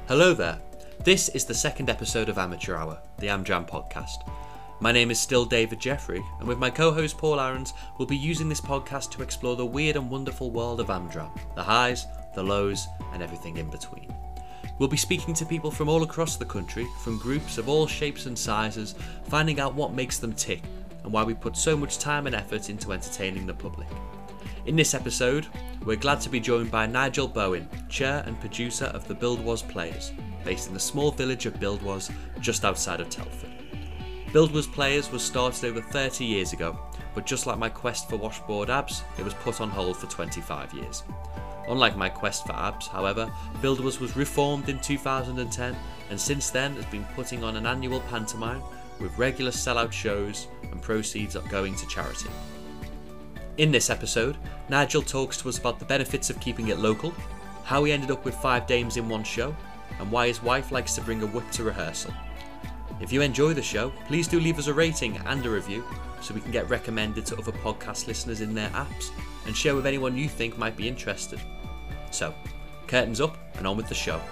Hello there. This is the second episode of Amateur Hour, the AmJam podcast. My name is still David Jeffrey, and with my co-host Paul Aarons, we'll be using this podcast to explore the weird and wonderful world of AmJam, the highs, the lows, and everything in between. We'll be speaking to people from all across the country, from groups of all shapes and sizes, finding out what makes them tick, and why we put so much time and effort into entertaining the public. In this episode, we're glad to be joined by Nigel Bowen, chair and producer of the Buildwas Players, based in the small village of Buildwas, just outside of Telford. Buildwas Players was started over 30 years ago, but just like my quest for washboard abs, it was put on hold for 25 years. Unlike my quest for abs, however, Buildwas was reformed in 2010, and since then has been putting on an annual pantomime with regular sellout shows and proceeds going to charity. In this episode, Nigel talks to us about the benefits of keeping it local, how he ended up with 5 dames in one show, and why his wife likes to bring a whip to rehearsal. If you enjoy the show, please do leave us a rating and a review so we can get recommended to other podcast listeners in their apps and share with anyone you think might be interested. So, curtains up and on with the show.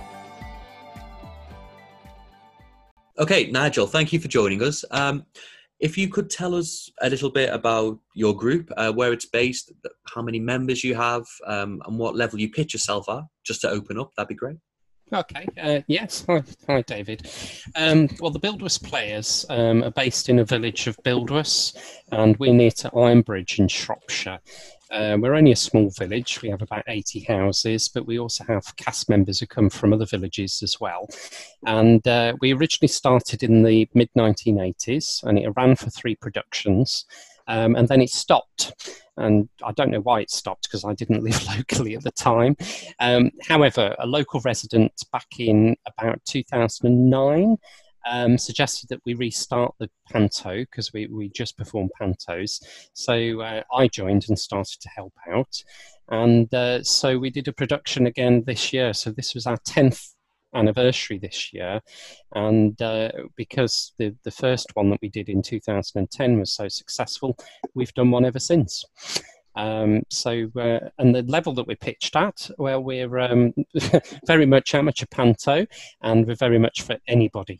Okay, Nigel, thank you for joining us. If you could tell us a little bit about your group, where it's based, how many members you have, and what level you pitch yourself at, just to open up, that'd be great. Okay, yes. Hi, David. Well, the Buildwas Players are based in a village of Buildwas, and we're near to Ironbridge in Shropshire. We're only a small village. We have about 80 houses, but we also have cast members who come from other villages as well. And we originally started in the mid-1980s, and it ran for 3 productions. And then it stopped, and I don't know why it stopped because I didn't live locally at the time. However, a local resident back in about 2009 suggested that we restart the panto because we just performed pantos. So I joined and started to help out, and so we did a production again this year. So this was our 10th anniversary this year, and because the first one that we did in 2010 was so successful, we've done one ever since. And the level that we're pitched at, well, we're very much amateur panto, and we're very much for anybody,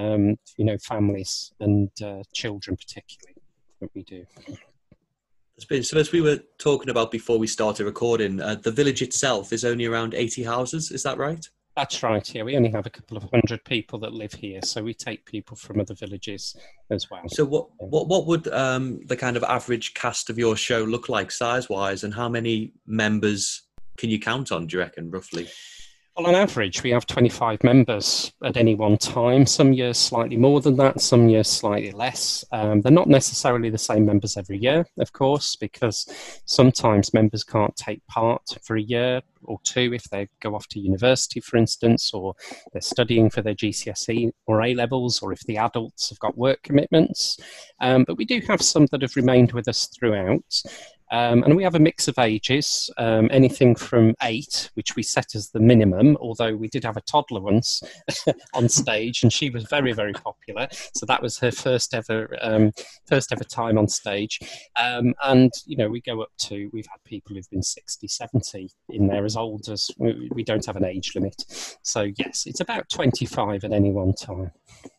families and children particularly, what we do. So as we were talking about before we started recording, the village itself is only around 80 houses, is that right? That's right, yeah. We only have a couple of 100 people that live here, so we take people from other villages as well. So what would the kind of average cast of your show look like size-wise, and how many members can you count on, do you reckon, roughly? Well, on average, we have 25 members at any one time. Some years slightly more than that, some years slightly less. They're not necessarily the same members every year, of course, because sometimes members can't take part for a year or 2 if they go off to university, for instance, or they're studying for their GCSE or A-levels, or if the adults have got work commitments. But we do have some that have remained with us throughout. And we have a mix of ages, anything from 8, which we set as the minimum, although we did have a toddler once on stage, and she was very, very popular. So that was her first ever time on stage. And, we go up to, we've had people who've been 60, 70 in there, as old as, we don't have an age limit. So, yes, it's about 25 at any one time.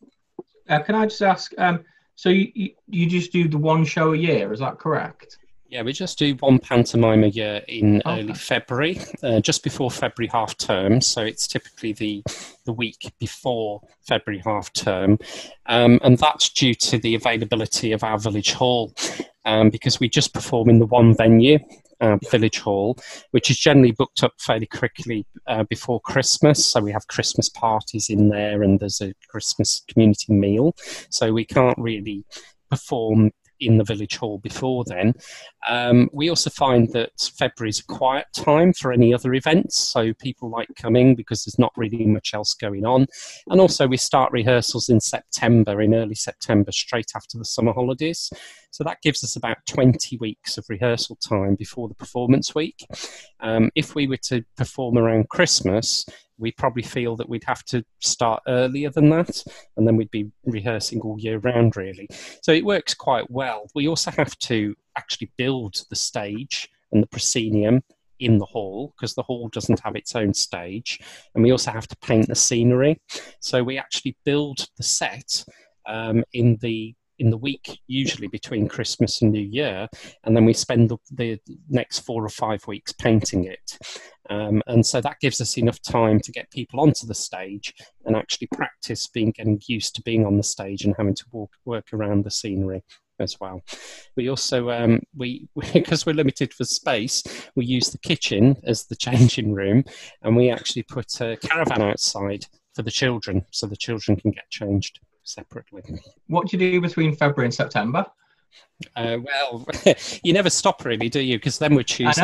Can I just ask, so you just do the one show a year, is that correct? Yeah, we just do one pantomime a year in early February, just before February half term. So it's typically the week before February half term. And that's due to the availability of our village hall, because we just perform in the one venue, village hall, which is generally booked up fairly quickly before Christmas. So we have Christmas parties in there, and there's a Christmas community meal. So we can't really perform in the village hall before then. We also find that February is a quiet time for any other events, so people like coming because there's not really much else going on. And also we start rehearsals in early September, straight after the summer holidays. So that gives us about 20 weeks of rehearsal time before the performance week. If we were to perform around Christmas, we probably feel that we'd have to start earlier than that, and then we'd be rehearsing all year round, really. So it works quite well. We also have to actually build the stage and the proscenium in the hall because the hall doesn't have its own stage, and we also have to paint the scenery. So we actually build the set in the week, usually between Christmas and New Year, and then we spend the next 4 or 5 weeks painting it. And so that gives us enough time to get people onto the stage and actually practice getting used to being on the stage and having to work around the scenery as well. We also, because we're limited for space, we use the kitchen as the changing room, and we actually put a caravan outside for the children, so the children can get changed separately. What do you do between February and September? Well, you never stop really, do you? Because then we're choosing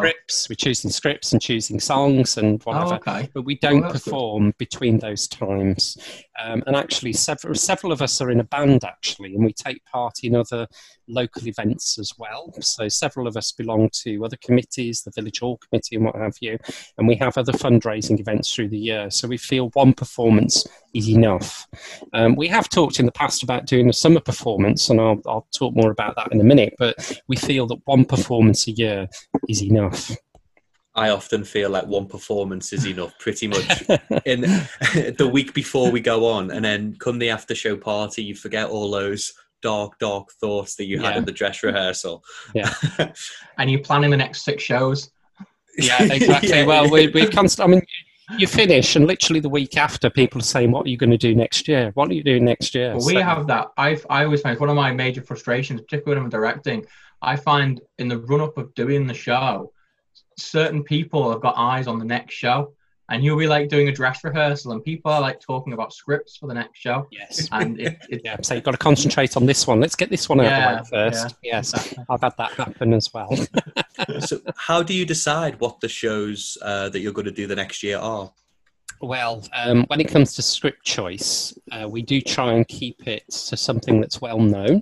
scripts and choosing songs and whatever. Oh, okay. But we don't perform between those times. And actually, several of us are in a band actually, and we take part in other local events as well. So several of us belong to other committees, the Village Hall Committee and what have you, and we have other fundraising events through the year. So we feel one performance is enough. We have talked in the past about doing a summer performance, and I'll talk more about that in a minute, but we feel that one performance a year is enough. I often feel like one performance is enough, pretty much in the week before we go on, and then come the after show party, you forget all those dark thoughts that you had at the dress rehearsal. Yeah. And you're planning the next 6 shows. Yeah, exactly. Yeah. Well, we're constant. I mean, you finish, and literally the week after, people are saying, "What are you going to do next year? What are you doing next year?" Well, we have that. I always find one of my major frustrations, particularly when I'm directing. I find in the run-up of doing the show, certain people have got eyes on the next show, and you'll be like doing a dress rehearsal, and people are like talking about scripts for the next show. Yes. And yeah, so you've got to concentrate on this one. Let's get this one out of the way first. Yeah, yes, exactly. I've had that happen as well. So how do you decide what the shows that you're going to do the next year are? Well, when it comes to script choice, we do try and keep it to something that's well known.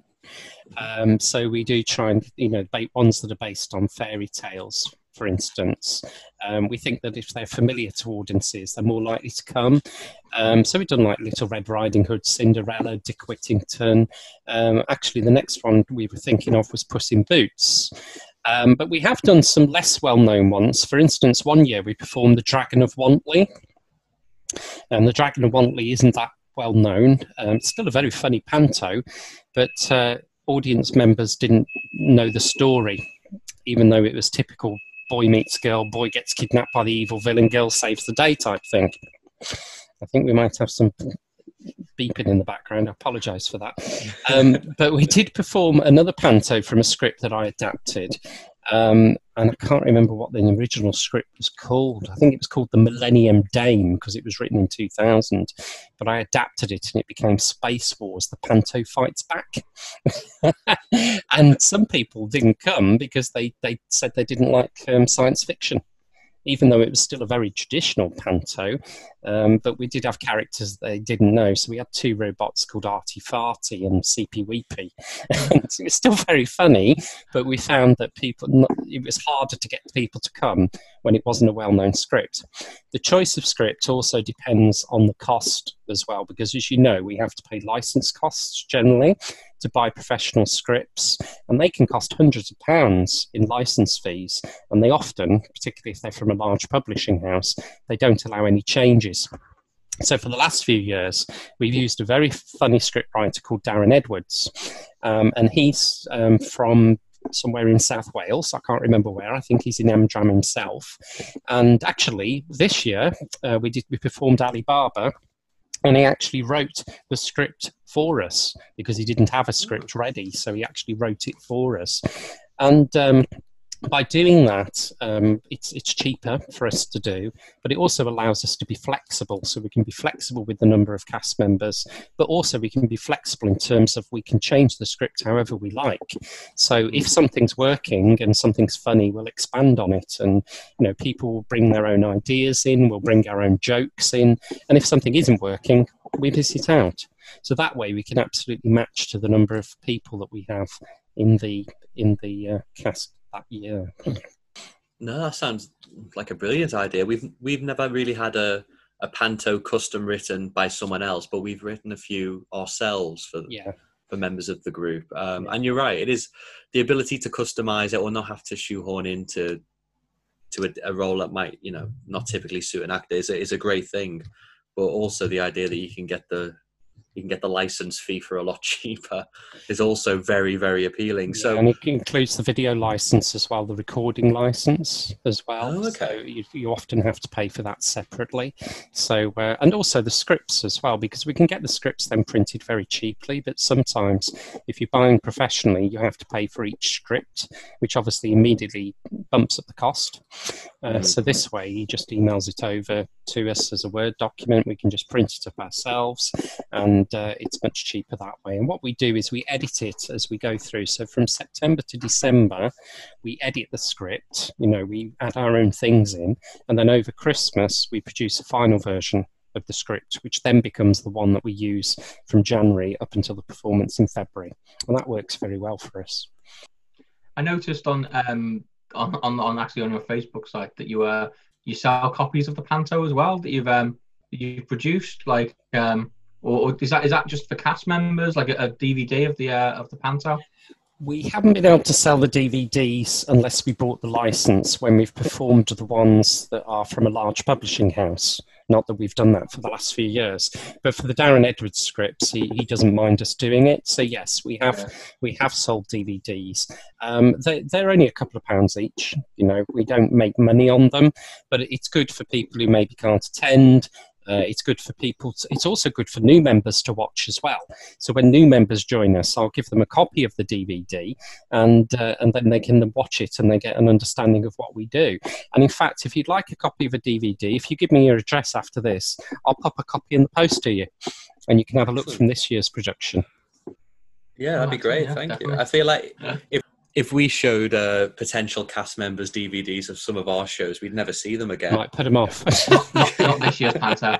So we do try and, ones that are based on fairy tales, for instance. We think that if they're familiar to audiences, they're more likely to come. So we've done like Little Red Riding Hood, Cinderella, Dick Whittington. Actually, the next one we were thinking of was Puss in Boots. But we have done some less well-known ones. For instance, one year we performed The Dragon of Wantley. And The Dragon of Wantley isn't that well known. It's still a very funny panto, but audience members didn't know the story, even though it was typical boy meets girl, boy gets kidnapped by the evil villain, girl saves the day type thing. I think we might have some beeping in the background. I apologise for that. But we did perform another panto from a script that I adapted. And I can't remember what the original script was called. I think it was called The Millennium Dame because it was written in 2000. But I adapted it and it became Space Wars, The Panto Fights Back. And some people didn't come because they said they didn't like science fiction, even though it was still a very traditional panto. But we did have characters they didn't know. So we had 2 robots called Arty Farty and CP Weepy. And it was still very funny, but we found that it was harder to get people to come when it wasn't a well-known script. The choice of script also depends on the cost as well, because as you know, we have to pay license costs generally to buy professional scripts, and they can cost hundreds of pounds in license fees, and they often, particularly if they're from a large publishing house, they don't allow any changes. So for the last few years, we've used a very funny scriptwriter called Darren Edwards, and he's from somewhere in South Wales. I can't remember where. I think he's in Amdram himself. And actually, this year, we performed Ali Baba, and he actually wrote the script for us because he didn't have a script ready. So he actually wrote it for us. And by doing that, it's cheaper for us to do, but it also allows us to be flexible. So we can be flexible with the number of cast members, but also we can be flexible in terms of we can change the script however we like. So if something's working and something's funny, we'll expand on it. And, people will bring their own ideas in, we'll bring our own jokes in. And if something isn't working, we miss it out. So that way we can absolutely match to the number of people that we have in the cast that year. No, that sounds like a brilliant idea. We've never really had a panto custom written by someone else, but we've written a few ourselves for members of the group. And you're right, it is the ability to customize it or not have to shoehorn into to a role that might, not typically suit an actor is a great thing. But also the idea that you can get the license fee for a lot cheaper is also very, very appealing. Yeah, so and it includes the video license as well, the recording license as well. Oh, okay. So you often have to pay for that separately. So and also the scripts as well, because we can get the scripts then printed very cheaply. But sometimes, if you're buying professionally, you have to pay for each script, which obviously immediately bumps up the cost. So this way, he just emails it over to us as a Word document. We can just print it up ourselves, and it's much cheaper that way. And what we do is we edit it as we go through. So from September to December, we edit the script. We add our own things in, and then over Christmas, we produce a final version of the script, which then becomes the one that we use from January up until the performance in February. And that works very well for us. I noticed on actually on your Facebook site that you sell copies of the Panto as well that you've produced, like or is that just for cast members, like a DVD of the Panto? We haven't been able to sell the DVDs unless we bought the license when we've performed the ones that are from a large publishing house. Not that we've done that for the last few years, but for the Darren Edwards scripts, he doesn't mind us doing it. So yes, we have sold DVDs. They're only a couple of pounds each. We don't make money on them, but it's good for people who maybe can't attend. It's good for people. It's also good for new members to watch as well. So when new members join us, I'll give them a copy of the DVD, and then they can watch it and they get an understanding of what we do. And in fact, if you'd like a copy of a DVD, if you give me your address after this, I'll pop a copy in the post to you, and you can have a look from this year's production. Yeah, that'd be great. Thank definitely. you. I feel like if we showed potential cast members DVDs of some of our shows, we'd never see them again. Might put them off. not this year's Panto.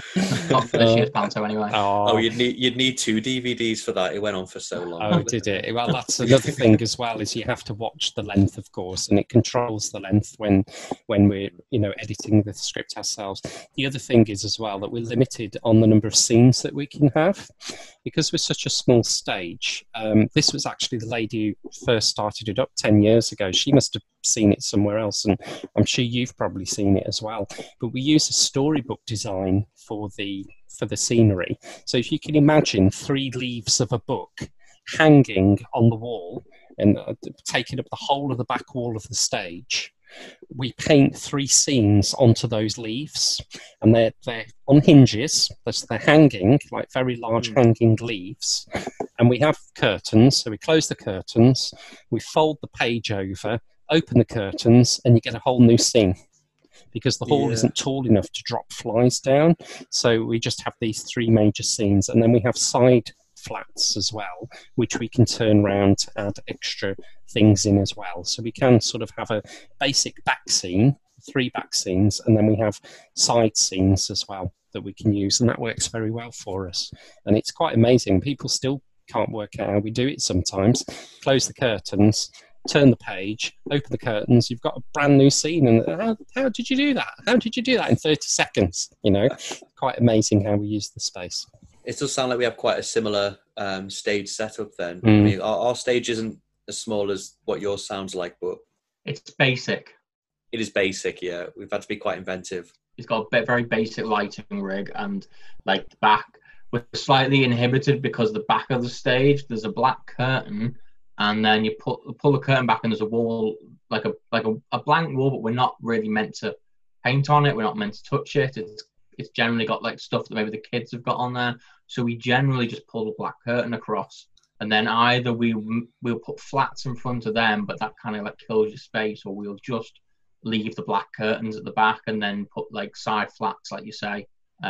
Not for this year's Panto, anyway. Oh, you'd need 2 DVDs for that. It went on for so long. Oh, did it? Well, that's another thing as well, is you have to watch the length, of course, and it controls the length when we're editing the script ourselves. The other thing is as well that we're limited on the number of scenes that we can have, because we're such a small stage. This was actually the lady who first started it up 10 years ago. She must have seen it somewhere else, and I'm sure you've probably seen it as well. But we use a storybook design for the scenery. So if you can imagine 3 leaves of a book hanging on the wall and taking up the whole of the back wall of the stage, we paint 3 scenes onto those leaves, and they're on hinges, so they're hanging, like very large hanging leaves. And we have curtains, so we close the curtains, we fold the page over, open the curtains, and you get a whole new scene, because the hall isn't tall enough to drop flies down. So we just have these 3 major scenes, and then we have side flats as well, which we can turn around to add extra things in as well. So we can sort of have a basic back scene, 3 back scenes, and then we have side scenes as well that we can use, and that works very well for us. And it's quite amazing. People still can't work out how we do it sometimes. Close the curtains, turn the page, open the curtains, you've got a brand new scene. And how did you do that? How did you do that in 30 seconds? Quite amazing how we use the space. It does sound like we have quite a similar stage setup then. I mean, our stage isn't as small as what yours sounds like, but it's basic. It is basic, yeah. We've had to be quite inventive. It's got a very basic lighting rig, and like the back, we're slightly inhibited because the back of the stage, there's a black curtain, and then you pull the curtain back and there's a wall, like a blank wall, but we're not really meant to paint on it. We're not meant to touch it. It's generally got like stuff that maybe the kids have got on there. So we generally just pull the black curtain across, and then either we'll put flats in front of them, but that kind of like kills your space, or we'll just leave the black curtains at the back and then put like side flats, like you say,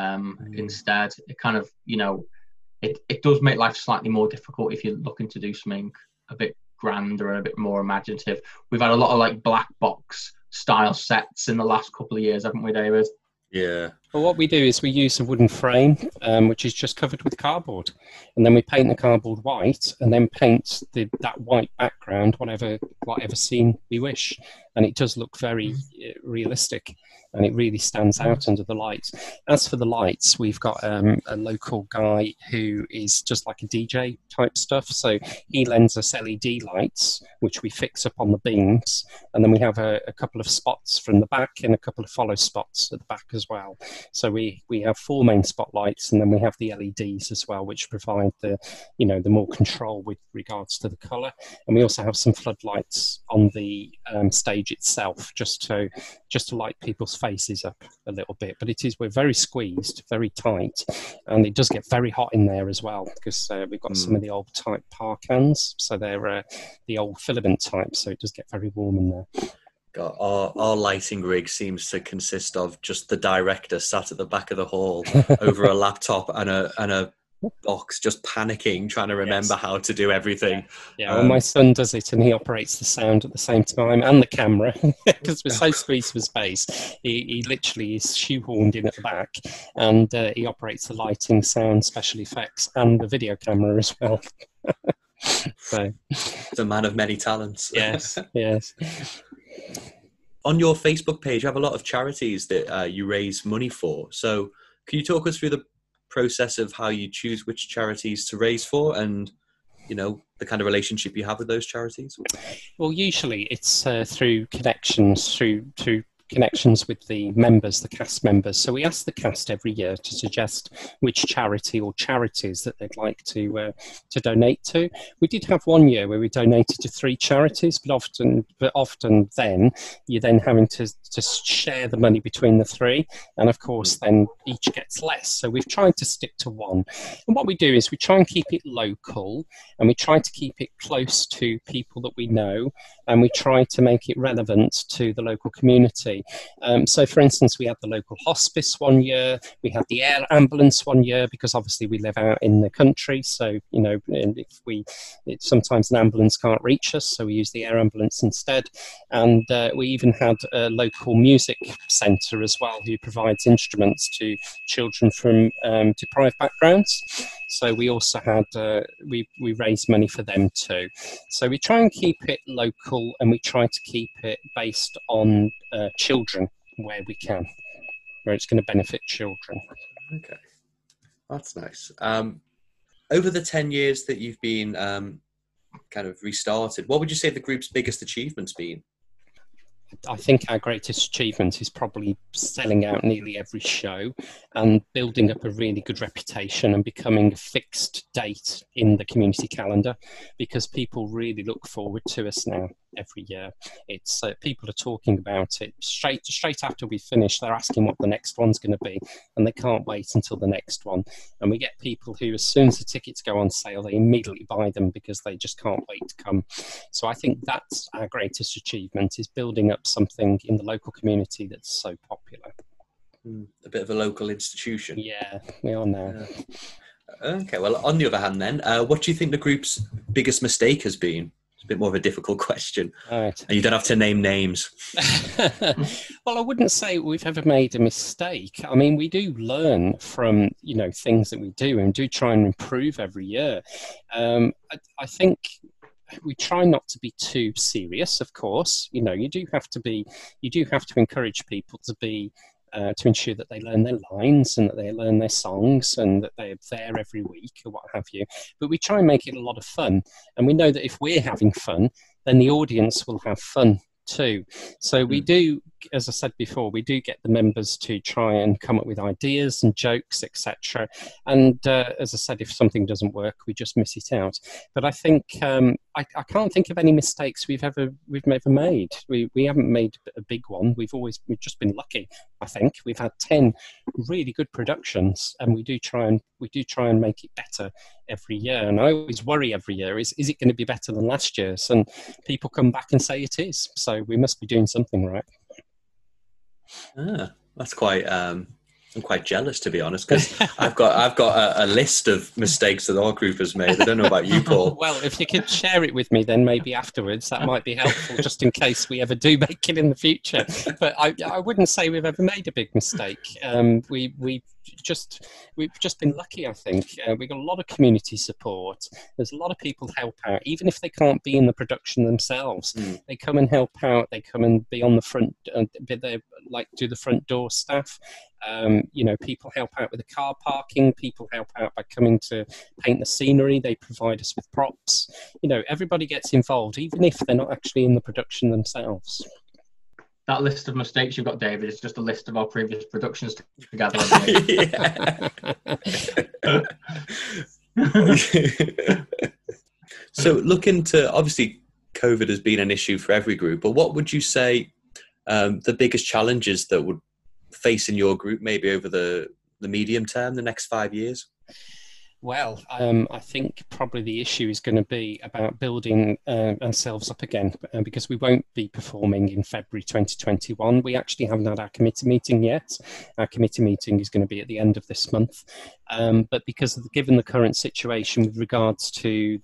instead. It kind of, it does make life slightly more difficult if you're looking to do something a bit grander and a bit more imaginative. We've had a lot of like black box style sets in the last couple of years, haven't we, David? Yeah, Well, what we do is we use a wooden frame, which is just covered with cardboard, and then we paint the cardboard white, and then paint that white background, whatever scene we wish, and it does look very realistic, and it really stands out under the lights. As for the lights, we've got a local guy who is just like a DJ type stuff, so he lends us LED lights, which we fix up on the beams, and then we have a couple of spots from the back and a couple of follow spots at the back as well. So we have 4 main spotlights, and then we have the LEDs as well, which provide the more control with regards to the colour. And we also have some floodlights on the stage itself, just to light people's faces up a little bit. But we're very squeezed, very tight, and it does get very hot in there as well, because we've got some of the old type parkans, so they're the old filament type, so it does get very warm in there. God, our lighting rig seems to consist of just the director sat at the back of the hall over a laptop and a box, just panicking, trying to remember how to do everything. Yeah, well, my son does it, and he operates the sound at the same time and the camera, because we're so squeezed for space. He literally is shoehorned in at the back, and he operates the lighting, sound, special effects, and the video camera as well. So, the man of many talents. Yes. On your Facebook page, you have a lot of charities that you raise money for. So can you talk us through the process of how you choose which charities to raise for, and the kind of relationship you have with those charities? Well, usually it's through connections, through connections with the members, the cast members. So we ask the cast every year to suggest which charity or charities that they'd like to donate to. We did have one year where we donated to 3 charities, but often then you're then having to share the money between the 3, and of course then each gets less. So we've tried to stick to one. And what we do is we try and keep it local, and we try to keep it close to people that we know, and we try to make it relevant to the local community. So, for instance, we had the local hospice one year, we had the air ambulance one year, because obviously we live out in the country, so, and sometimes an ambulance can't reach us, so we use the air ambulance instead. And we even had a local music centre as well, who provides instruments to children from deprived backgrounds. So we also had, we raised money for them too. So we try and keep it local, and we try to keep it based on children where we can, where it's going to benefit children. Okay, that's nice. Over the 10 years that you've been kind of restarted, what would you say the group's biggest achievement's been? I think our greatest achievement is probably selling out nearly every show and building up a really good reputation and becoming a fixed date in the community calendar, because people really look forward to us now every year. It's people are talking about it straight after we finish. They're asking what the next one's going to be, and they can't wait until the next one. And we get people who, as soon as the tickets go on sale, they immediately buy them because they just can't wait to come. So I think that's our greatest achievement, is building up something in the local community that's so popular. A bit of a local institution. Yeah, we are now. Okay, well, on the other hand then, what do you think the group's biggest mistake has been? It's a bit more of a difficult question. Right. And you don't have to name names. Well, I wouldn't say we've ever made a mistake. I mean, we do learn from, things that we do, and do try and improve every year. I think we try not to be too serious, of course. You do have to encourage people to be to ensure that they learn their lines and that they learn their songs and that they're there every week or what have you. But we try and make it a lot of fun. And we know that if we're having fun, then the audience will have fun too. So we do, as I said before, we do get the members to try and come up with ideas and jokes, etc. And as I said, if something doesn't work, we just miss it out. But I think I can't think of any mistakes we've ever made. We haven't made a big one. We've just been lucky. I think we've had 10 really good productions, and we do try and make it better every year. And I always worry every year: is it going to be better than last year's? And people come back and say it is. So we must be doing something right. That's quite I'm quite jealous, to be honest, because I've got a list of mistakes that our group has made. I don't know about you, Paul. Well, if you could share it with me, then maybe afterwards that might be helpful, just in case we ever do make it in the future. But I wouldn't say we've ever made a big mistake. We've just been lucky, I think. We got a lot of community support. There's a lot of people help out, even if they can't be in the production themselves. They come and help out. They come and be on the front, they like do the front door staff. People help out with the car parking. People help out by coming to paint the scenery. They provide us with props. Everybody gets involved, even if they're not actually in the production themselves. That list of mistakes you've got, David, is just a list of our previous productions together. So looking to, obviously, COVID has been an issue for every group, but what would you say the biggest challenges that would face in your group maybe over the medium term, the next 5 years? Well, I think probably the issue is going to be about building ourselves up again, because we won't be performing in February 2021. We actually haven't had our committee meeting yet. Our committee meeting is going to be at the end of this month. But given the current situation with regards to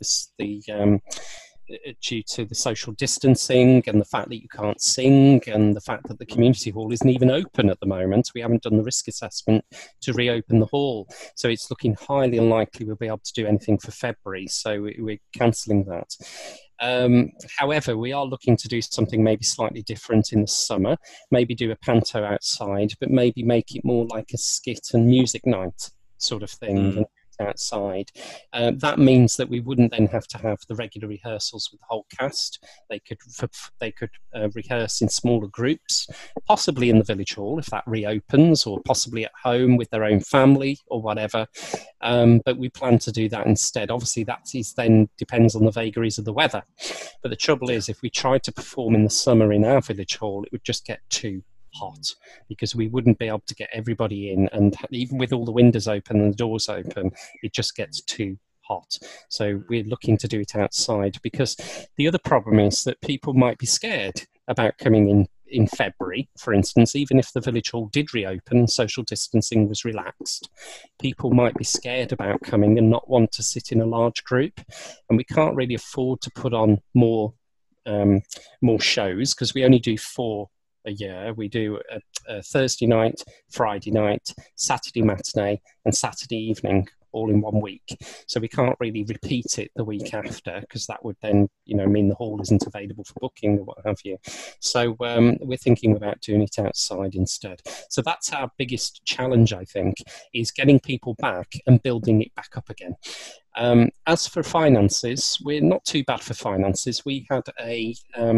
due to the social distancing and the fact that you can't sing and the fact that the community hall isn't even open at the moment, we haven't done the risk assessment to reopen the hall. So it's looking highly unlikely we'll be able to do anything for February. So we're cancelling that. However, we are looking to do something maybe slightly different in the summer, maybe do a panto outside, but maybe make it more like a skit and music night sort of thing. Outside. That means that we wouldn't then have to have the regular rehearsals with the whole cast. They could rehearse in smaller groups, possibly in the village hall if that reopens, or possibly at home with their own family or whatever. But we plan to do that instead. Obviously, that then depends on the vagaries of the weather. But the trouble is, if we tried to perform in the summer in our village hall, it would just get too hot, because we wouldn't be able to get everybody in, and even with all the windows open and the doors open, it just gets too hot. So we're looking to do it outside, because the other problem is that people might be scared about coming in February, for instance. Even if the village hall did reopen, social distancing was relaxed, people might be scared about coming and not want to sit in a large group, and we can't really afford to put on more shows, because we only do 4 a year. We do a Thursday night, Friday night, Saturday matinee and Saturday evening, all in 1 week. So we can't really repeat it the week after, because that would then mean the hall isn't available for booking or what have you. So we're thinking about doing it outside instead. So that's our biggest challenge, I think, is getting people back and building it back up again. As for finances, we're not too bad for finances. We had a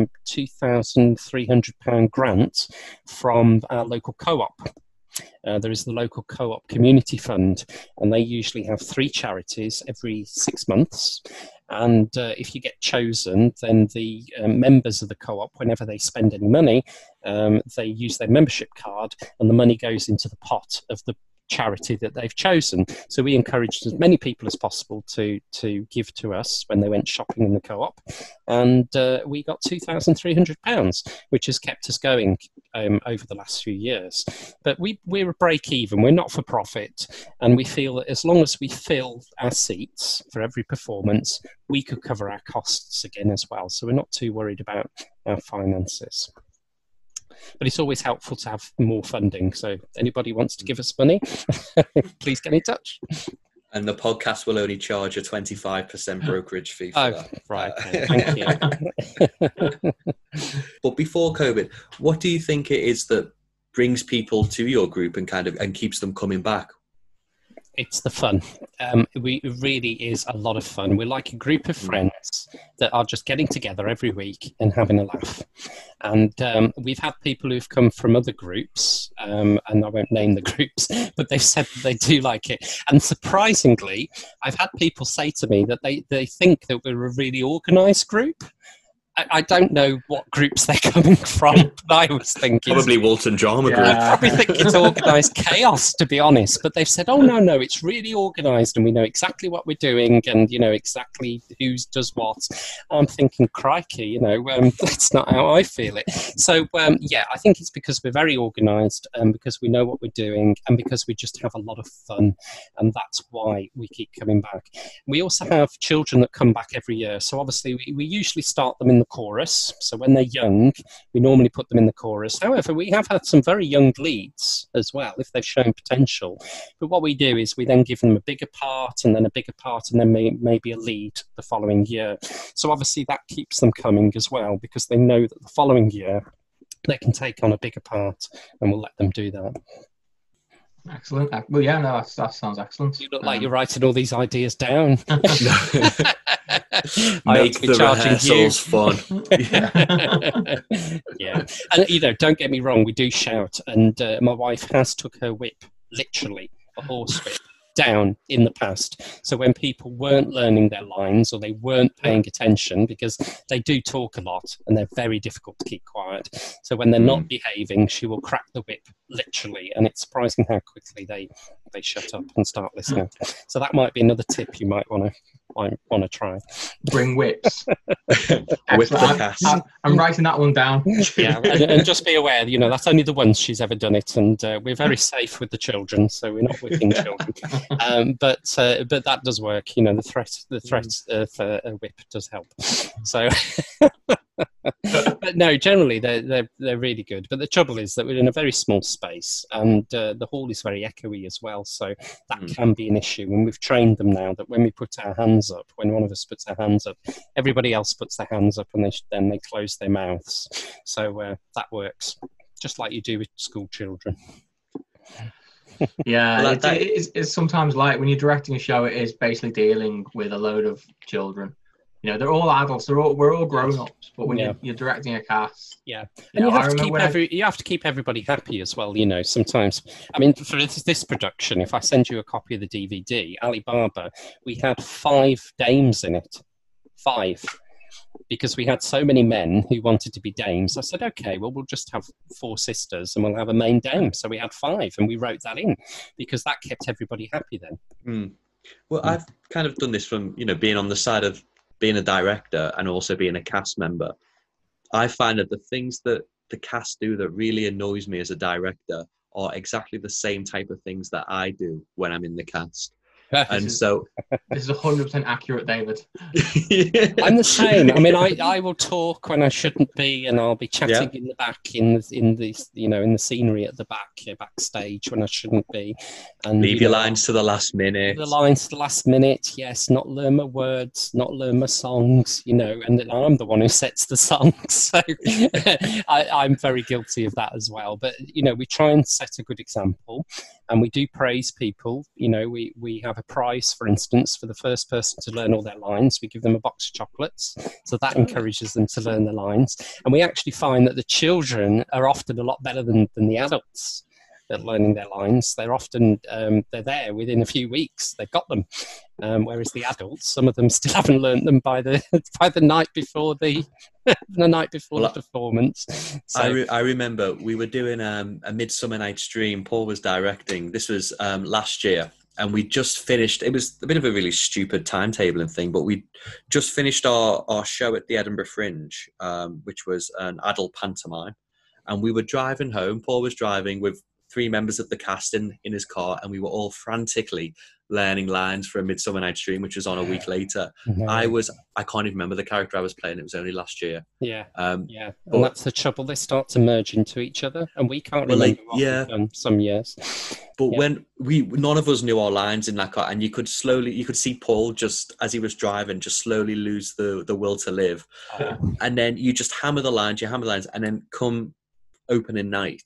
£2,300 grant from our local co-op. There is the local co-op community fund, and they usually have 3 charities every 6 months. And if you get chosen, then the members of the co-op, whenever they spend any money, they use their membership card, and the money goes into the pot of the charity that they've chosen. So we encouraged as many people as possible to give to us when they went shopping in the co-op, and we got £2,300, which has kept us going over the last few years. But we're a break even, we're not for profit, and we feel that as long as we fill our seats for every performance, we could cover our costs again as well. So we're not too worried about our finances. But it's always helpful to have more funding. So anybody wants to give us money, please get in touch. And the podcast will only charge a 25% brokerage fee for that. Right. Okay. Thank you. But before COVID, what do you think it is that brings people to your group and keeps them coming back? It's the fun. It really is a lot of fun. We're like a group of friends that are just getting together every week and having a laugh. And we've had people who've come from other groups, and I won't name the groups, but they've said that they do like it. And surprisingly, I've had people say to me that they think that we're a really organised group. I don't know what groups they're coming from, but I was thinking... Probably Walton Drama Group. I probably think it's organised chaos, to be honest. But they've said, oh, no, it's really organised and we know exactly what we're doing and, exactly who does what. I'm thinking, crikey, that's not how I feel it. So, I think it's because we're very organised and because we know what we're doing and because we just have a lot of fun. And that's why we keep coming back. We also have children that come back every year. So obviously we usually start them in the chorus. So when they're young, we normally put them in the chorus. However, we have had some very young leads as well, if they've shown potential. But what we do is we then give them a bigger part and then a bigger part and then maybe a lead the following year. So obviously that keeps them coming as well because they know that the following year they can take on a bigger part and we'll let them do that. Excellent. Well, yeah, no, that sounds excellent. You look like you're writing all these ideas down. Make the rehearsals fun. Yeah. And, don't get me wrong, we do shout. And my wife has took her whip, literally, a horse whip, down in the past. So when people weren't learning their lines or they weren't paying attention, because they do talk a lot and they're very difficult to keep quiet. So when they're not behaving, she will crack the whip literally, and it's surprising how quickly they shut up and start listening. So that might be another tip you might want to try. Bring whips. Whip the cast. I'm writing that one down. Yeah, and just be aware, that's only the once she's ever done it, and we're very safe with the children, so we're not whipping children. But that does work. The threat for a whip does help. So. But no, generally they're really good. But the trouble is that we're in a very small space, and the hall is very echoey as well. So that can be an issue. And we've trained them now that when we put our hands up, when one of us puts our hands up, everybody else puts their hands up, and then they close their mouths. So that works, just like you do with school children. Yeah, well, it's sometimes like when you're directing a show, it is basically dealing with a load of children. They're all adults. We're all grown-ups. But when you're directing a cast, and you have to keep everybody happy as well. Sometimes. I mean, for this production, if I send you a copy of the DVD, Alibaba, we had 5 dames in it, 5, because we had so many men who wanted to be dames. I said, okay, well, we'll just have 4 sisters and we'll have a main dame. So we had 5, and we wrote that in because that kept everybody happy then. Well, I've kind of done this from being on the side of being a director and also being a cast member. I find that the things that the cast do that really annoys me as a director are exactly the same type of things that I do when I'm in the cast. This is 100% accurate, David. I'm the same. I mean, I will talk when I shouldn't be, and I'll be chatting in the back, in the scenery at the backstage when I shouldn't be. And leave your lines to the last minute. The lines to the last minute, yes. Not learn my words, not learn my songs. And then I'm the one who sets the songs. So I'm very guilty of that as well. But we try and set a good example, and we do praise people. We have a prize, for instance, for the first person to learn all their lines. We give them a box of chocolates, so that encourages them to learn the lines. And we actually find that the children are often a lot better than the adults at learning their lines. They're often they're there within a few weeks. They've got them, whereas the adults, some of them still haven't learned them by the night before the the performance. So, I remember we were doing a Midsummer Night's Dream. Paul was directing. This was last year. And we just finished, it was a bit of a really stupid timetabling thing, but we just finished our show at the Edinburgh Fringe, which was an adult pantomime. And we were driving home. Paul was driving with 3 members of the cast in his car, and we were all frantically learning lines for A Midsummer Night's Dream, which was on a week later. I can't even remember the character I was playing. It was only last year. And that's the trouble. They start to merge into each other, and we can't remember what we've done some years. But when none of us knew our lines in that car, and you could see Paul, just as he was driving, just slowly lose the will to live. And then you just hammer the lines, and then come opening night,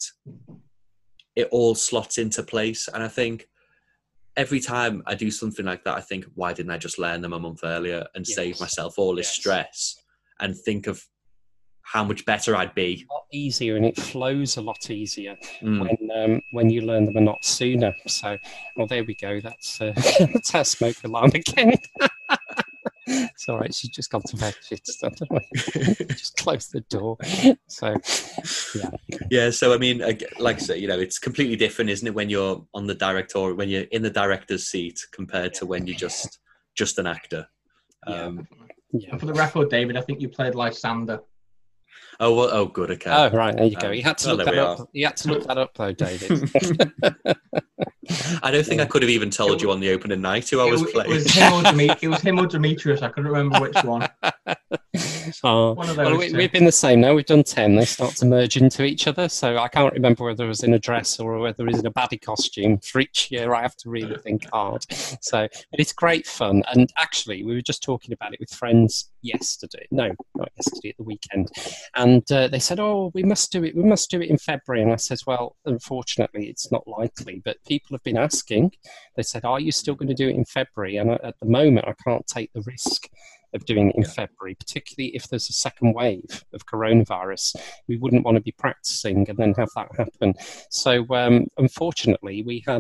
it all slots into place. And I think every time I do something like that, I think, why didn't I just learn them a month earlier and save myself all this stress and think of how much better I'd be. A lot easier, and it flows a lot easier when you learn them a lot sooner. So, well, there we go. That's our smoke alarm again. It's all right. She's just gone to bed. Just close the door. So, yeah. Yeah. So, I mean, like I say, it's completely different, isn't it, when you're on the director, when you're in the director's seat compared to when you're just an actor. Yeah. And for the record, David, I think you played Lysander. Oh, well, oh, good. Okay. Oh, right. There you go. You had to well, look there that we up. are. You had to look that up, though, David. I don't think I could have even told you on the opening night who I was playing. It was him or Demetrius. I couldn't remember which one. One of those well, we've been the same now. We've done 10. They start to merge into each other. So I can't remember whether it was in a dress or whether it was in a baddie costume. For each year, I have to really think hard. So, but it's great fun. And actually, we were just talking about it with friends yesterday. No, not yesterday, at the weekend. And they said, "Oh, we must do it. We must do it in February." And I said, "Well, unfortunately, it's not likely. But people have been asking." They said, "Are you still going to do it in February?" And at the moment, I can't take the risk of doing it in February, particularly if there's a second wave of coronavirus. We wouldn't want to be practicing and then have that happen. So unfortunately, we had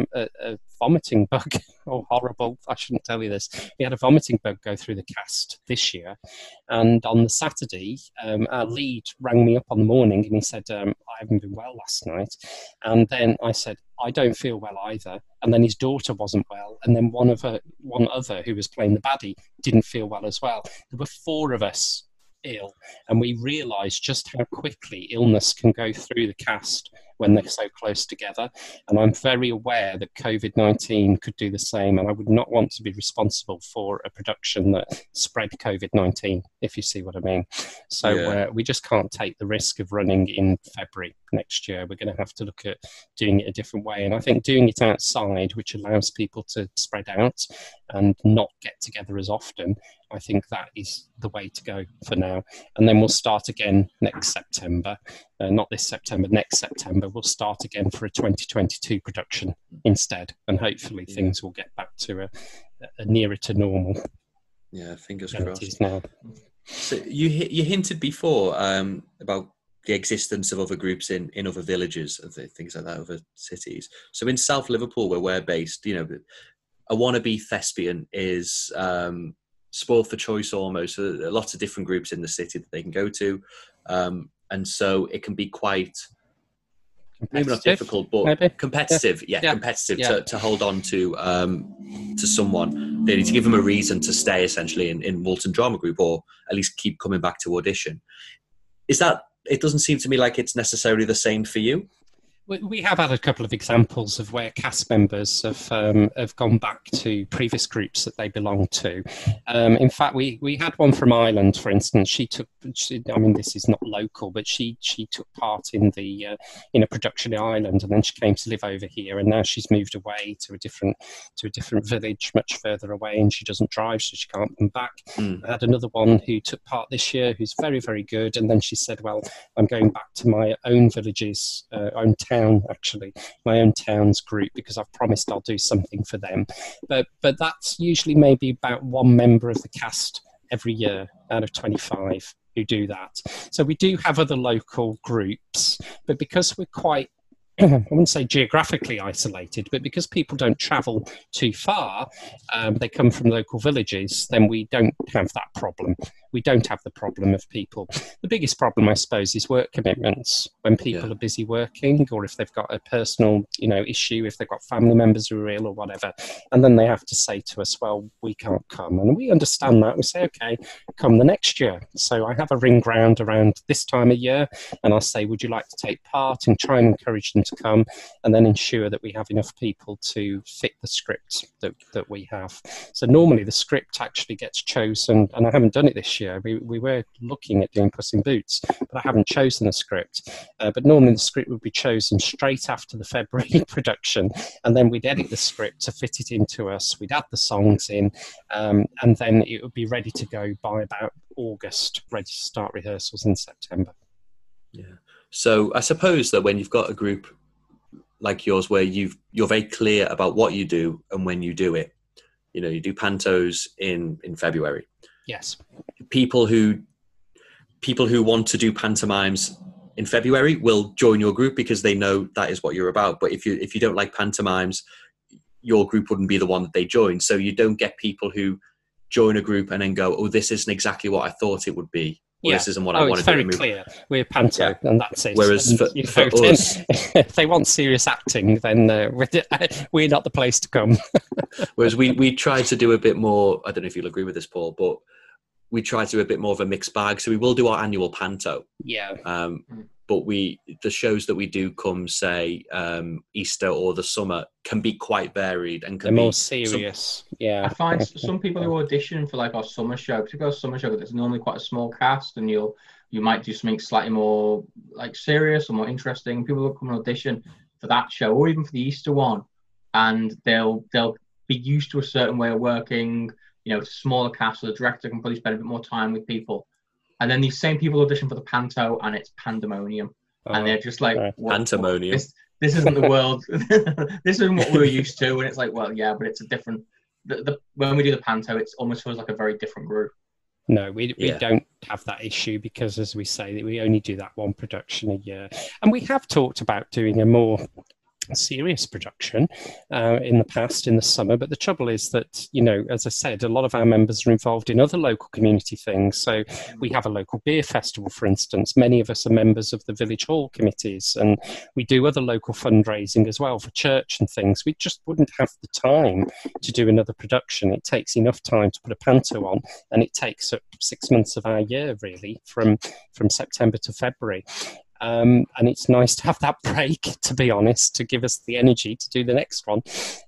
a vomiting bug. Oh, horrible. I shouldn't tell you this. We had a vomiting bug go through the cast this year. And on the Saturday, our lead rang me up on the morning and he said, I haven't been well last night. And then I said, I don't feel well either. And then his daughter wasn't well. And then one other who was playing the baddie didn't feel well as well. There were 4 of us ill. And we realised just how quickly illness can go through the cast when they're so close together. And I'm very aware that COVID-19 could do the same. And I would not want to be responsible for a production that spread COVID-19, if you see what I mean. So we just can't take the risk of running in February next year. We're going to have to look at doing it a different way. And I think doing it outside, which allows people to spread out and not get together as often, I think that is the way to go for now. And then we'll start again next September. Not this September, next September. We'll start again for a 2022 production instead. And hopefully things will get back to a nearer to normal. Yeah, fingers crossed. crossed. Now. So you hinted before about the existence of other groups in other villages and things like that, other cities. So in South Liverpool, where we're based, a wannabe thespian is sport for choice almost. So there are lots of different groups in the city that they can go to. And so it can be quite, maybe not difficult, but maybe competitive. Yeah, competitive to hold on to someone. They need to give them a reason to stay essentially in Walton Drama Group, or at least keep coming back to audition. It doesn't seem to me like it's necessarily the same for you. We have had a couple of examples of where cast members have gone back to previous groups that they belong to. In fact, we had one from Ireland, for instance. This is not local, but she took part in a production in Ireland, and then she came to live over here, and now she's moved away to a different village much further away, and she doesn't drive, so she can't come back. I had another one who took part this year, who's very, very good, and then she said, "Well, I'm going back to my own village's own town." Actually, my own town's group, because I've promised I'll do something for them. But that's usually maybe about one member of the cast every year out of 25 who do that. So we do have other local groups, but because we're quite, I wouldn't say geographically isolated, but because people don't travel too far, they come from local villages, then we don't have that problem. We don't have the problem of people. The biggest problem, I suppose, is work commitments. When people are busy working, or if they've got a personal, issue, if they've got family members who are ill or whatever, and then they have to say to us, "Well, we can't come." And we understand that. We say, "Okay, come the next year." So I have a ring round around this time of year, and I'll say, "Would you like to take part?" and try and encourage them to come, and then ensure that we have enough people to fit the script that we have. So normally the script actually gets chosen, and I haven't done it this year. We were looking at doing Puss in Boots, but I haven't chosen the script. But normally the script would be chosen straight after the February production, and then we'd edit the script to fit it into us. We'd add the songs in, and then it would be ready to go by about August, ready to start rehearsals in September. Yeah. So I suppose that when you've got a group like yours, where you're very clear about what you do and when you do it, you do pantos in February. Yes. People who want to do pantomimes in February will join your group because they know that is what you're about. But if you don't like pantomimes, your group wouldn't be the one that they join. So you don't get people who join a group and then go, oh, this isn't exactly what I thought it would be. Or this isn't what I wanted it's very to move. clear. We're panto, and that's it. Whereas and, for us, if they want serious acting, then we're not the place to come. Whereas we try to do a bit more. I don't know if you'll agree with this, Paul, but we try to do a bit more of a mixed bag. So we will do our annual panto. Yeah. But the shows that we do come, say, Easter or the summer, can be quite varied and can They're be more serious. I find some people who audition for like our summer show, particularly our summer show, there's normally quite a small cast, and you might do something slightly more like serious or more interesting. People will come and audition for that show, or even for the Easter one, and they'll be used to a certain way of working. It's a smaller cast, so the director can probably spend a bit more time with people. And then these same people audition for the panto, and it's pandemonium. And they're just like, pandemonium. This isn't the world. This isn't what we were used to. And it's like, well, yeah, but it's a different. When we do the panto, it almost feels like a very different group. No, we don't have that issue because, as we say, we only do that one production a year. And we have talked about doing a more serious production in the past, in the summer, but the trouble is that, as I said, a lot of our members are involved in other local community things. So we have a local beer festival, for instance. Many of us are members of the village hall committees, and we do other local fundraising as well for church and things. We just wouldn't have the time to do another production. It takes enough time to put a panto on, and it takes up 6 months of our year, really, from September to February. And it's nice to have that break, to be honest, to give us the energy to do the next one.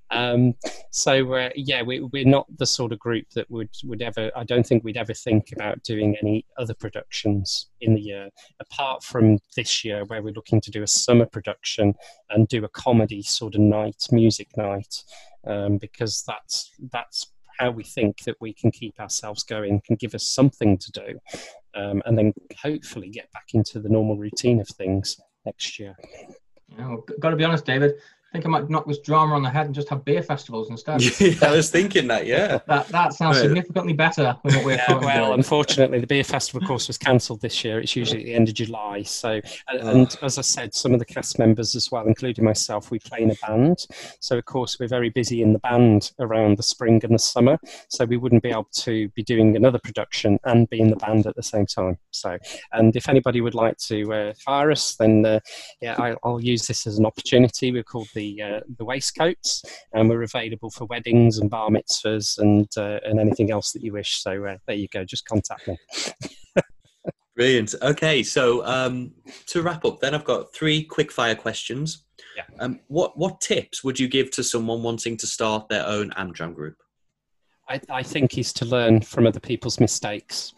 We're not the sort of group that would ever, I don't think we'd ever think about doing any other productions in the year, apart from this year where we're looking to do a summer production and do a comedy sort of night, music night, because that's how we think that we can keep ourselves going, can give us something to do, and then hopefully get back into the normal routine of things next year. Got to be honest, David. I think I might knock this drama on the head and just have beer festivals instead. Yeah, I was thinking that, yeah. that sounds significantly better than what we're currently doing. Unfortunately, the beer festival, of course, was cancelled this year. It's usually at the end of July. So, and as I said, some of the cast members as well, including myself, we play in a band. So, of course, we're very busy in the band around the spring and the summer. So we wouldn't be able to be doing another production and be in the band at the same time. So, and if anybody would like to hire us, then I'll use this as an opportunity. We're called the Waistcoats, and we're available for weddings and bar mitzvahs and anything else that you wish. So there you go, just contact me. Brilliant. Okay, so to wrap up then, I've got 3 quick fire questions. Yeah. What tips would you give to someone wanting to start their own Amdram group? I think is to learn from other people's mistakes.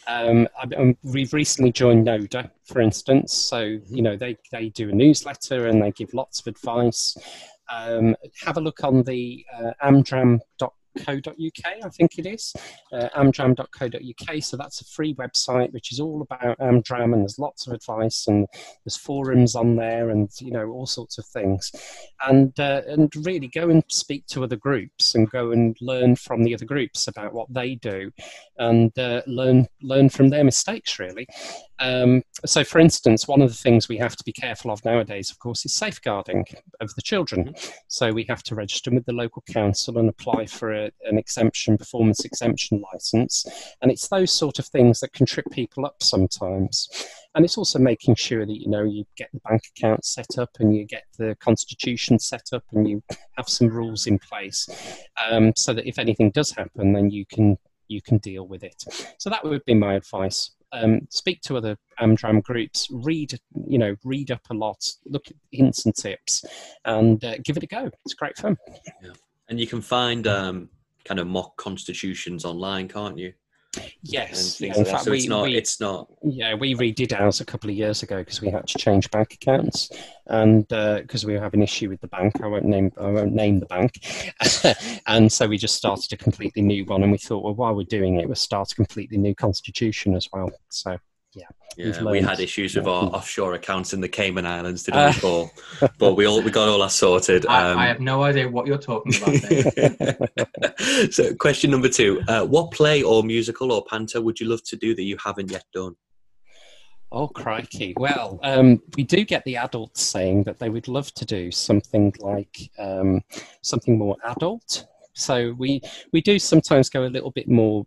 We've recently joined NODA, for instance. So, they do a newsletter and they give lots of advice. Have a look on the amdram.co.uk, I think it is, amdram.co.uk. So that's a free website which is all about Amdram, and there's lots of advice, and there's forums on there, and all sorts of things. And really go and speak to other groups and go and learn from the other groups about what they do, and learn from their mistakes, really. So, for instance, one of the things we have to be careful of nowadays, of course, is safeguarding of the children. So we have to register with the local council and apply for an exemption, performance exemption licence. And it's those sort of things that can trip people up sometimes. And it's also making sure that, you get the bank account set up and you get the constitution set up and you have some rules in place, so that if anything does happen, then you can deal with it. So that would be my advice. Speak to other Amdram groups, read up a lot, look at hints and tips, and give it a go. It's great fun. Yeah. And you can find kind of mock constitutions online, can't you? Yes. In fact, so it's not. Yeah, we redid ours a couple of years ago because we had to change bank accounts, and because we were having an issue with the bank. I won't name the bank, and so we just started a completely new one. And we thought, well, while we're doing it, we'll start a completely new constitution as well. So. Yeah, we had issues with our offshore accounts in the Cayman Islands, didn't we, Paul? But we got all that sorted. I have no idea what you're talking about. So, question number 2: what play or musical or panto would you love to do that you haven't yet done? Oh, crikey! Well, we do get the adults saying that they would love to do something like something more adult. So we do sometimes go a little bit more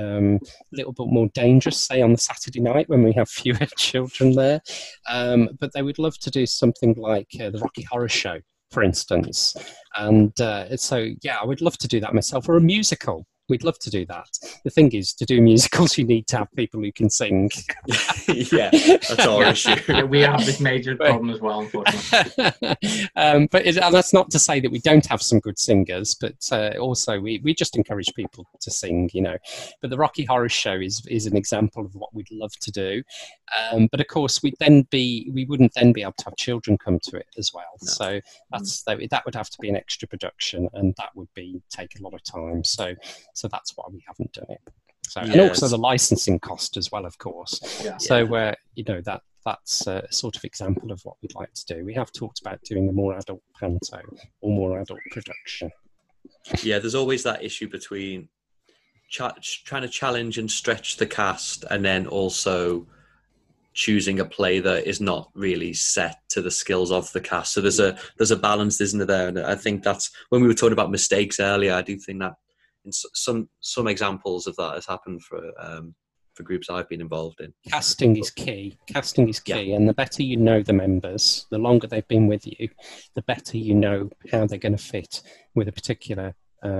dangerous, say on the Saturday night when we have fewer children there. But they would love to do something like the Rocky Horror Show, for instance. And so, yeah, I would love to do that myself, or a musical. We'd love to do that. The thing is, to do musicals, you need to have people who can sing. Yeah, that's our issue. Yeah, we have this major problem as well, unfortunately. And that's not to say that we don't have some good singers, but also we just encourage people to sing, you know. But the Rocky Horror Show is an example of what we'd love to do. But of course, we wouldn't then be able to have children come to it as well. No. So that would have to be an extra production, and that would take a lot of time. So that's why we haven't done it. So, yes. And also the licensing cost as well, of course. Yeah. So that's a sort of example of what we'd like to do. We have talked about doing a more adult panto or more adult production. Yeah, there's always that issue between trying to challenge and stretch the cast, and then also choosing a play that is not really set to the skills of the cast. So there's a balance, isn't there? And I think that's when we were talking about mistakes earlier. I do think that some examples of that has happened for groups I've been involved in. Casting is key, yeah. And the better you know the members, the longer they've been with you, the better you know how they're going to fit with a particular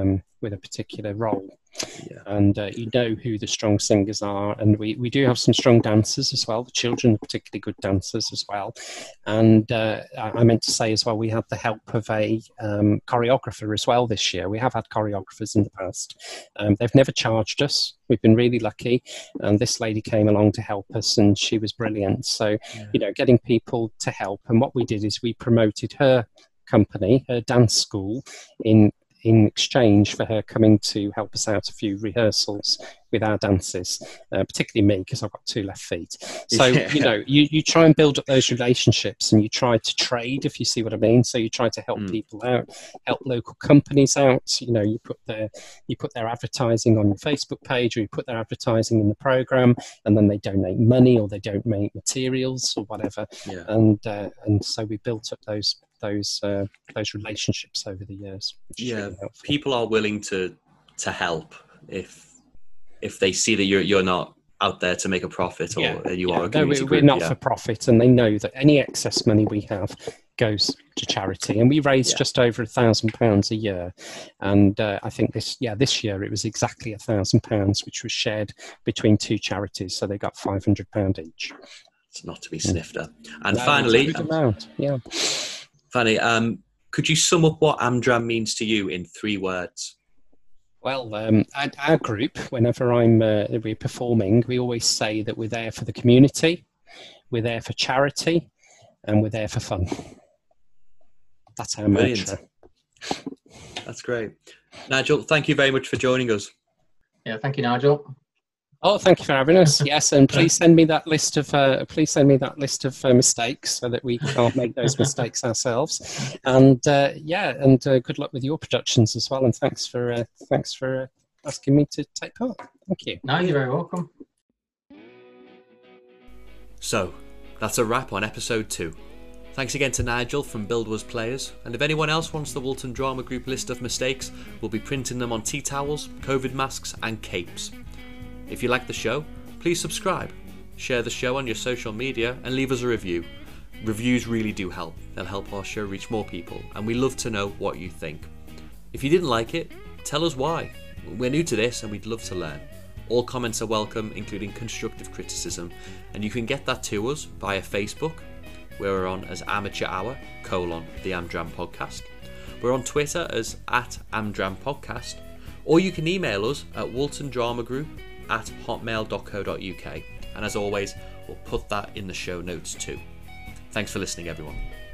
role. Yeah. And you know who the strong singers are, and we do have some strong dancers as well. The children are particularly good dancers as well. And I meant to say as well, we had the help of a choreographer as well this year. We have had choreographers in the past. They've never charged us. We've been really lucky, and this lady came along to help us, and she was brilliant. So, you know, getting people to help. And what we did is we promoted her company, her dance school, in exchange for her coming to help us out a few rehearsals with our dances, particularly me, because I've got 2 left feet. So, you know, you try and build up those relationships, and you try to trade, if you see what I mean. So you try to help people out, help local companies out. You know, you put their advertising on your Facebook page, or you put their advertising in the program, and then they donate money, or they donate materials or whatever. Yeah. And so we built up those relationships over the years. Yeah, really people are willing to help if they see that you're not out there to make a profit, or you are a community group. We're not for profit, and they know that any excess money we have goes to charity, and we raise just over £1,000 a year. And I think this year it was exactly £1,000, which was shared between 2 charities, so they got £500 each. It's not to be sniffed at. And finally, Fanny, could you sum up what Amdram means to you in 3 words? Well, our group, whenever we're performing, we always say that we're there for the community, we're there for charity, and we're there for fun. That's our mantra. That's great. Nigel, thank you very much for joining us. Yeah, thank you, Nigel. Oh, thank you for having us. Yes, and please send me that list of mistakes so that we can't make those mistakes ourselves. And good luck with your productions as well. And thanks for asking me to take part. Thank you. No, you're very welcome. So that's a wrap on episode 2. Thanks again to Nigel from Build Was Players, and if anyone else wants the Woolton Drama Group list of mistakes, we'll be printing them on tea towels, COVID masks and capes. If you like the show, please subscribe, share the show on your social media, and leave us a review. Reviews really do help. They'll help our show reach more people, and we love to know what you think. If you didn't like it, tell us why. We're new to this and we'd love to learn. All comments are welcome, including constructive criticism, and you can get that to us via Facebook, where we're on as Amateur Hour, the Amdram Podcast. We're on Twitter as @Amdram Podcast, or you can email us at wooltondramagroup@hotmail.co.uk. And as always, we'll put that in the show notes too. Thanks for listening, everyone.